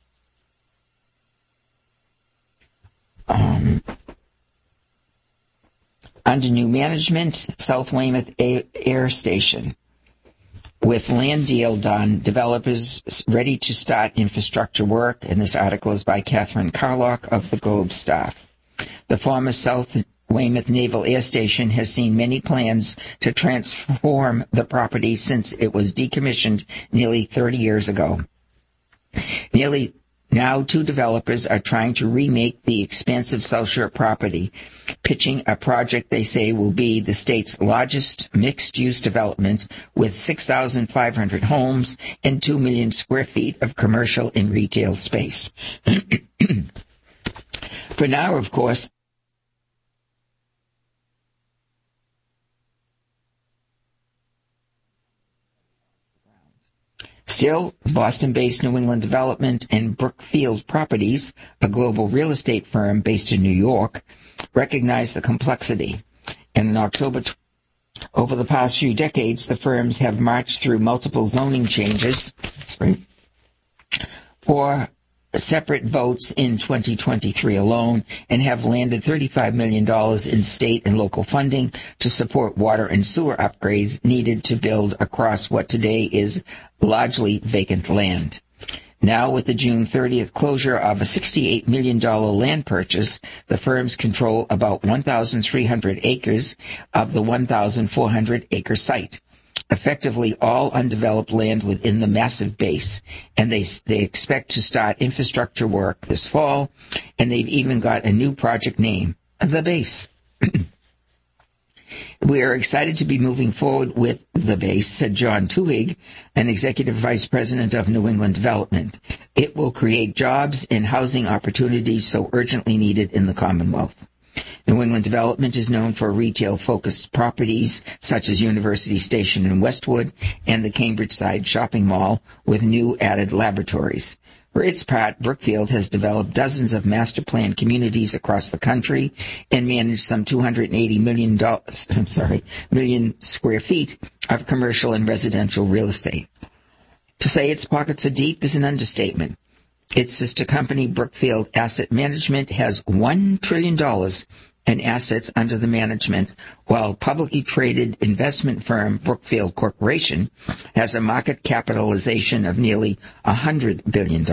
Under new management, South Weymouth Air Station. With land deal done, developers ready to start infrastructure work, and this article is by Catherine Carlock of the Globe Staff. The former South Weymouth Naval Air Station has seen many plans to transform the property since it was decommissioned nearly 30 years ago. Nearly Now, two developers are trying to remake the expansive South Shore property, pitching a project they say will be the state's largest mixed-use development with 6,500 homes and 2 million square feet of commercial and retail space. For now, of course, still, Boston-based New England Development and Brookfield Properties, a global real estate firm based in New York, recognized the complexity. And in October, over the past few decades, the firms have marched through multiple zoning changes for separate votes in 2023 alone and have landed $35 million in state and local funding to support water and sewer upgrades needed to build across what today is largely vacant land. Now, with the June 30th closure of a $68 million land purchase, the firms control about 1,300 acres of the 1,400-acre site, effectively all undeveloped land within the massive base, and they expect to start infrastructure work this fall, and they've even got a new project name, The Base. We are excited to be moving forward with The Base, said John Tuhig, an executive vice president of New England Development. It will create jobs and housing opportunities so urgently needed in the Commonwealth. New England Development is known for retail-focused properties such as University Station in Westwood and the Cambridge Side Shopping Mall with new added laboratories. For its part, Brookfield has developed dozens of master plan communities across the country and managed some $280 million square feet of commercial and residential real estate. To say its pockets are deep is an understatement. Its sister company, Brookfield Asset Management, has $1 trillion in assets under the management, while publicly traded investment firm Brookfield Corporation has a market capitalization of nearly $100 billion.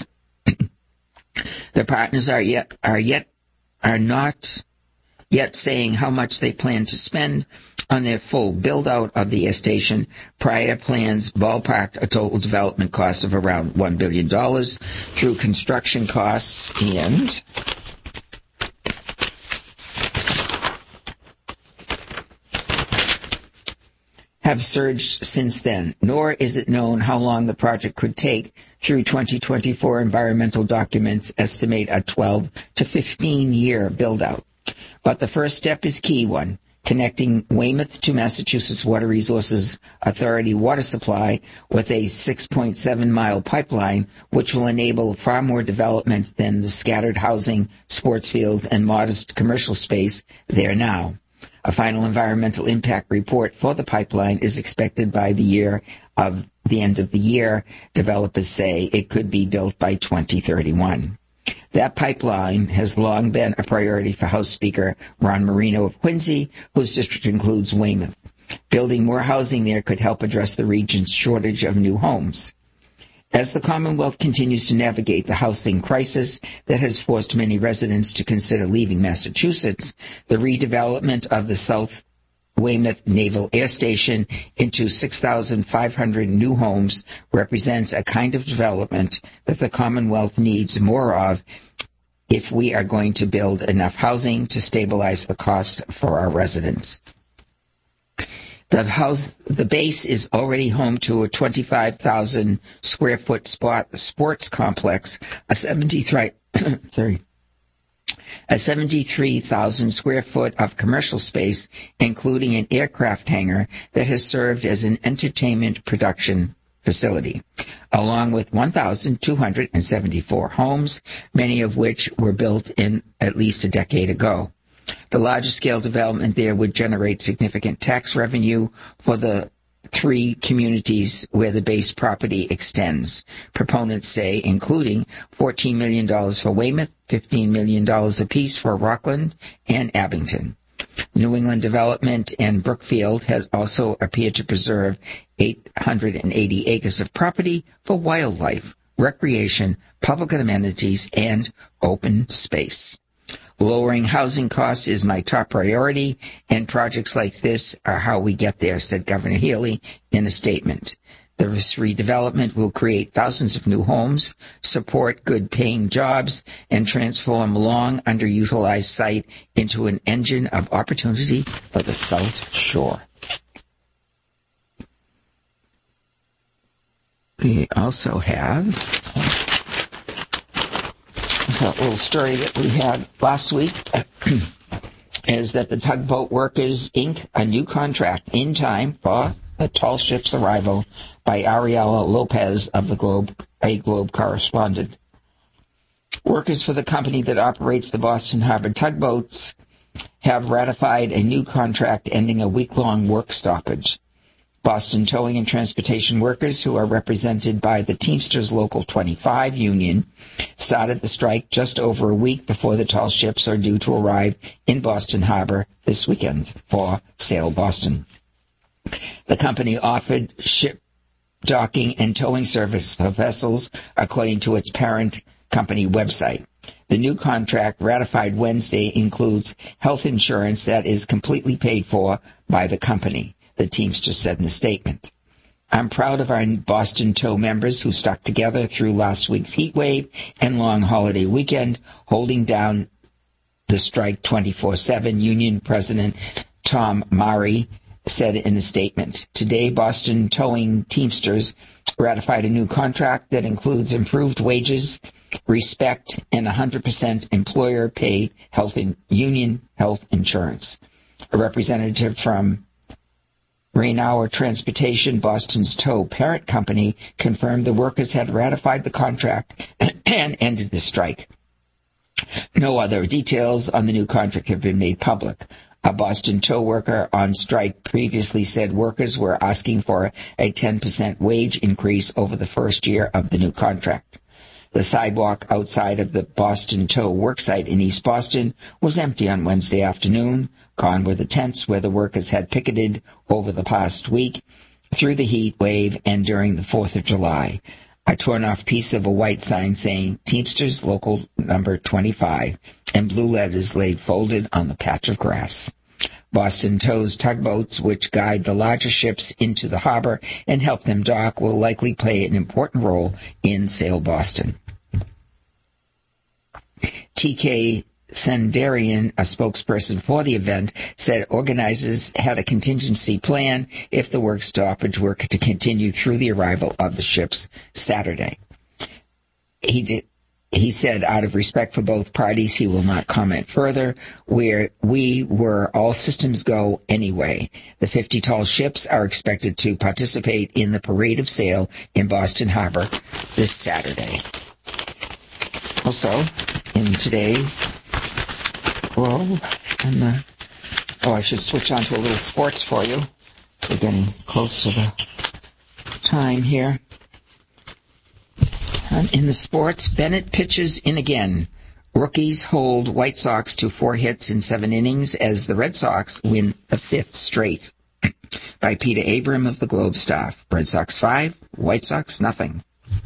The partners are not yet saying how much they plan to spend on their full build-out of the air station. Prior plans ballparked a total development cost of around $1 billion through construction costs and have surged since then, nor is it known how long the project could take. Through 2024 environmental documents estimate a 12 to 15-year build-out. But the first step is key one, connecting Weymouth to Massachusetts Water Resources Authority water supply with a 6.7-mile pipeline, which will enable far more development than the scattered housing, sports fields, and modest commercial space there now. A final environmental impact report for the pipeline is expected by the end of the year. Developers say it could be built by 2031. That pipeline has long been a priority for House Speaker Ron Marino of Quincy, whose district includes Weymouth. Building more housing there could help address the region's shortage of new homes. As the Commonwealth continues to navigate the housing crisis that has forced many residents to consider leaving Massachusetts, the redevelopment of the South Weymouth Naval Air Station into 6,500 new homes represents a kind of development that the Commonwealth needs more of if we are going to build enough housing to stabilize the cost for our residents. The base is already home to a 25,000 square foot sports complex, a 73,000 square foot of commercial space, including an aircraft hangar that has served as an entertainment production facility, along with 1,274 homes, many of which were built in at least a decade ago. The larger scale development there would generate significant tax revenue for the three communities where the base property extends. Proponents say, including $14 million for Weymouth, $15 million apiece for Rockland and Abington. New England Development and Brookfield has also appeared to preserve 880 acres of property for wildlife, recreation, public amenities, and open space. Lowering housing costs is my top priority, and projects like this are how we get there, said Governor Healey in a statement. This redevelopment will create thousands of new homes, support good-paying jobs, and transform a long underutilized site into an engine of opportunity for the South Shore. We also have a little story that we had last week is that the Tugboat Workers ink a new contract in time for the tall ship's arrival by Ariela Lopez of the Globe, a Globe correspondent. Workers for the company that operates the Boston Harbor tugboats have ratified a new contract ending a week-long work stoppage. Boston Towing and Transportation Workers, who are represented by the Teamsters Local 25 union, started the strike just over a week before the tall ships are due to arrive in Boston Harbor this weekend for Sail Boston. The company offered ship docking and towing service for vessels, according to its parent company website. The new contract, ratified Wednesday, includes health insurance that is completely paid for by the company, the Teamsters said in a statement. I'm proud of our Boston Tow members who stuck together through last week's heat wave and long holiday weekend, holding down the strike 24/7, Union President Tom Murray said in a statement. Today, Boston Towing Teamsters ratified a new contract that includes improved wages, respect, and 100% employer-paid union health insurance. A representative from Rainauer Transportation, Boston's tow parent company, confirmed the workers had ratified the contract and ended the strike. No other details on the new contract have been made public. A Boston tow worker on strike previously said workers were asking for a 10% wage increase over the first year of the new contract. The sidewalk outside of the Boston Tow worksite in East Boston was empty on Wednesday afternoon. Gone were the tents where the workers had picketed over the past week through the heat wave and during the 4th of July. A torn-off piece of a white sign saying Teamsters Local Number 25 and blue letters laid folded on the patch of grass. Boston Tow's tugboats, which guide the larger ships into the harbor and help them dock, will likely play an important role in Sail Boston. T.K. Sendarian, a spokesperson for the event, said organizers had a contingency plan if the work stoppage were to continue through the arrival of the ships Saturday. He said, out of respect for both parties, he will not comment further. We were all systems go anyway. The 50 tall ships are expected to participate in the Parade of Sail in Boston Harbor this Saturday. Also, in today's I should switch on to a little sports for you. We're getting close to the time here. In the sports, Bennett pitches in again. Rookies hold White Sox to 4 hits in 7 innings as the Red Sox win the 5th straight. By Peter Abram of the Globe staff. Red Sox 5, White Sox nothing.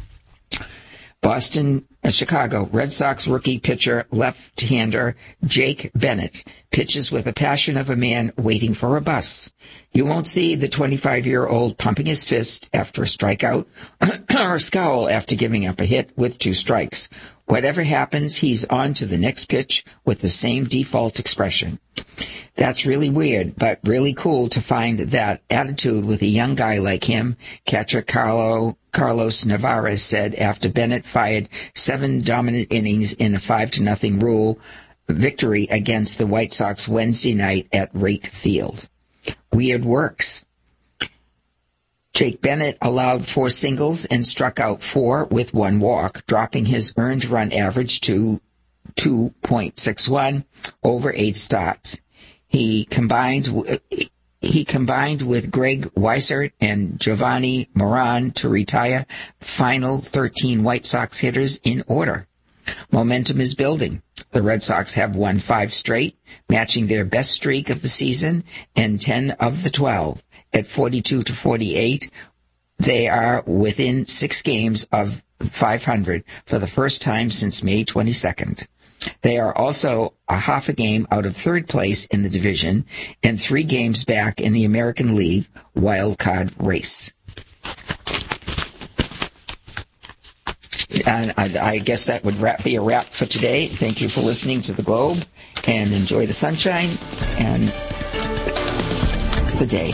Chicago, Red Sox rookie pitcher, left-hander Jake Bennett pitches with the passion of a man waiting for a bus. You won't see the 25-year-old pumping his fist after a strikeout or scowl after giving up a hit with 2 strikes. Whatever happens, he's on to the next pitch with the same default expression. That's really weird, but really cool to find that attitude with a young guy like him, catcher Carlos Navarez said after Bennett fired 7 dominant innings in a 5-0 rule victory against the White Sox Wednesday night at Rate Field. Weird works. Jake Bennett allowed 4 singles and struck out 4 with 1 walk, dropping his earned run average to 2.61 over 8 starts. He combined with Greg Weissert and Giovanni Moran to retire the final 13 White Sox hitters in order. Momentum is building. The Red Sox have won 5 straight, matching their best streak of the season and 10 of the 12. At 42-48, they are within 6 games of 500 for the first time since May 22nd. They are also a half a game out of 3rd place in the division and 3 games back in the American League wild card race. And I guess that would be a wrap for today. Thank you for listening to The Globe, and enjoy the sunshine and the day.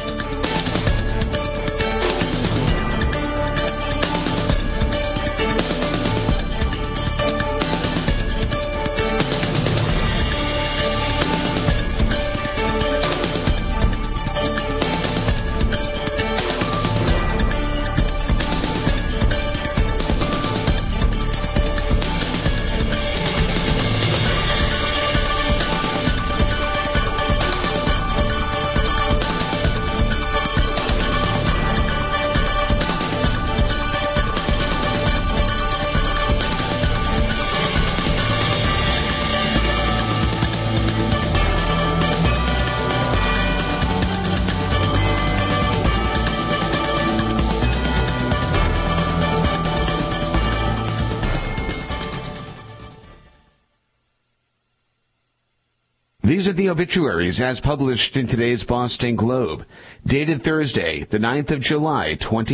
These are the obituaries as published in today's Boston Globe, dated Thursday, the 9th of July,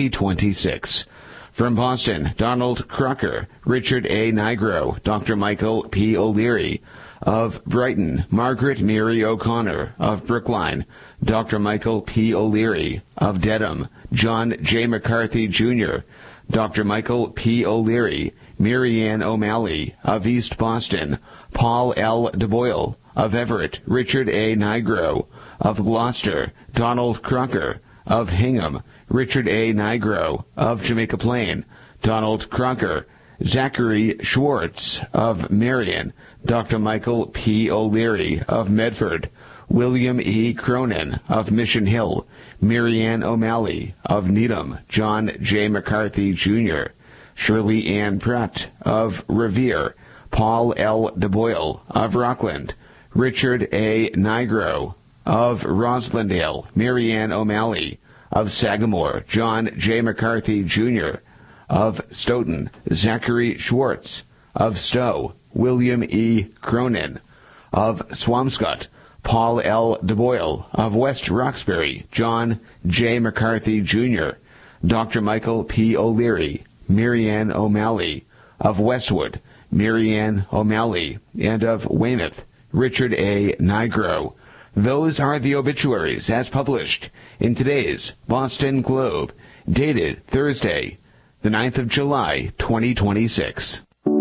2026. From Boston, Donald Crocker, Richard A. Nigro, Dr. Michael P. O'Leary. Of Brighton, Margaret Mary O'Connor. Of Brookline, Dr. Michael P. O'Leary. Of Dedham, John J. McCarthy, Jr., Dr. Michael P. O'Leary. Mary Ann O'Malley. Of East Boston, Paul L. DeBoyle. Of Everett, Richard A. Nigro. Of Gloucester, Donald Crocker. Of Hingham, Richard A. Nigro. Of Jamaica Plain, Donald Crocker. Zachary Schwartz. Of Marion, Dr. Michael P. O'Leary. Of Medford, William E. Cronin. Of Mission Hill, Mary Ann O'Malley. Of Needham, John J. McCarthy, Jr. Shirley Ann Pratt. Of Revere, Paul L. DeBoyle. Of Rockland, Richard A. Nigro. Of Roslindale, Mary Ann O'Malley. Of Sagamore, John J. McCarthy, Jr. Of Stoughton, Zachary Schwartz. Of Stowe, William E. Cronin. Of Swampscott, Paul L. DeBoyle. Of West Roxbury, John J. McCarthy, Jr. Dr. Michael P. O'Leary, Mary Ann O'Malley. Of Westwood, Mary Ann O'Malley. And of Weymouth, Richard A. Nigro. Those are the obituaries as published in today's Boston Globe, dated Thursday, the 9th of July, 2026.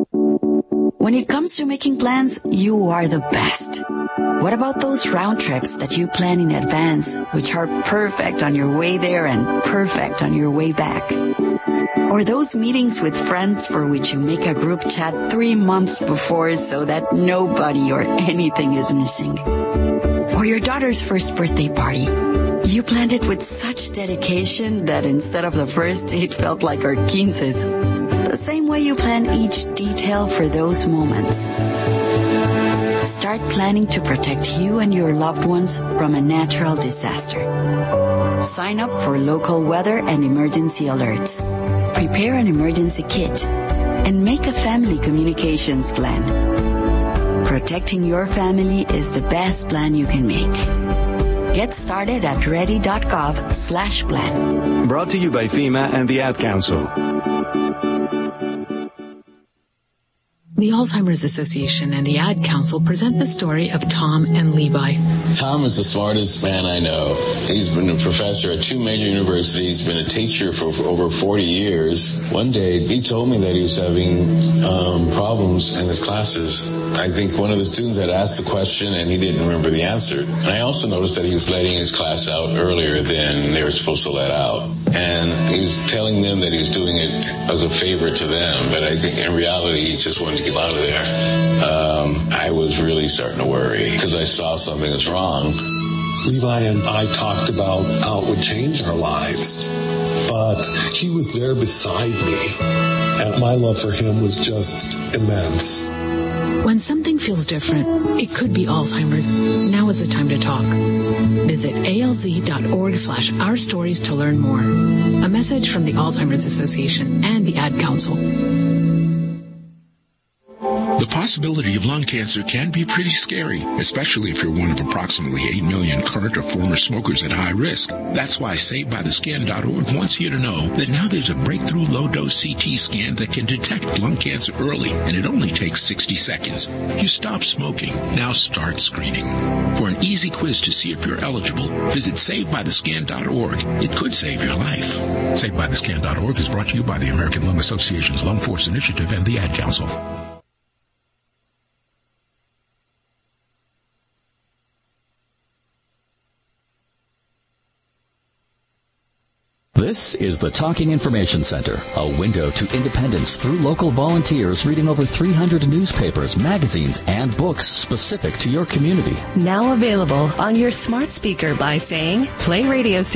When it comes to making plans, you are the best. What about those round trips that you plan in advance, which are perfect on your way there and perfect on your way back? Or those meetings with friends for which you make a group chat 3 months before so that nobody or anything is missing? Or your daughter's first birthday party. You planned it with such dedication that instead of the first, it felt like our 15's. The same way you plan each detail for those moments. Start planning to protect you and your loved ones from a natural disaster. Sign up for local weather and emergency alerts. Prepare an emergency kit. And make a family communications plan. Protecting your family is the best plan you can make. Get started at ready.gov/plan. Brought to you by FEMA and the Ad Council. The Alzheimer's Association and the Ad Council present the story of Tom and Levi. Tom is the smartest man I know. He's been a professor at 2 major universities, been a teacher for over 40 years. One day, he told me that he was having problems in his classes. I think one of the students had asked the question and he didn't remember the answer. And I also noticed that he was letting his class out earlier than they were supposed to let out. And he was telling them that he was doing it as a favor to them, but I think in reality he just wanted to get out of there. I was really starting to worry because I saw something was wrong. Levi and I talked about how it would change our lives, but he was there beside me, and my love for him was just immense. When something feels different, it could be Alzheimer's. Now is the time to talk. Visit alz.org/ourstories to learn more. A message from the Alzheimer's Association and the Ad Council. The possibility of lung cancer can be pretty scary, especially if you're one of approximately 8 million current or former smokers at high risk. That's why SaveByTheScan.org wants you to know that now there's a breakthrough low-dose CT scan that can detect lung cancer early, and it only takes 60 seconds. You stop smoking. Now start screening. For an easy quiz to see if you're eligible, visit SaveByTheScan.org. It could save your life. SaveByTheScan.org is brought to you by the American Lung Association's Lung Force Initiative and the Ad Council. This is the Talking Information Center, a window to independence through local volunteers reading over 300 newspapers, magazines, and books specific to your community. Now available on your smart speaker by saying, play radio station.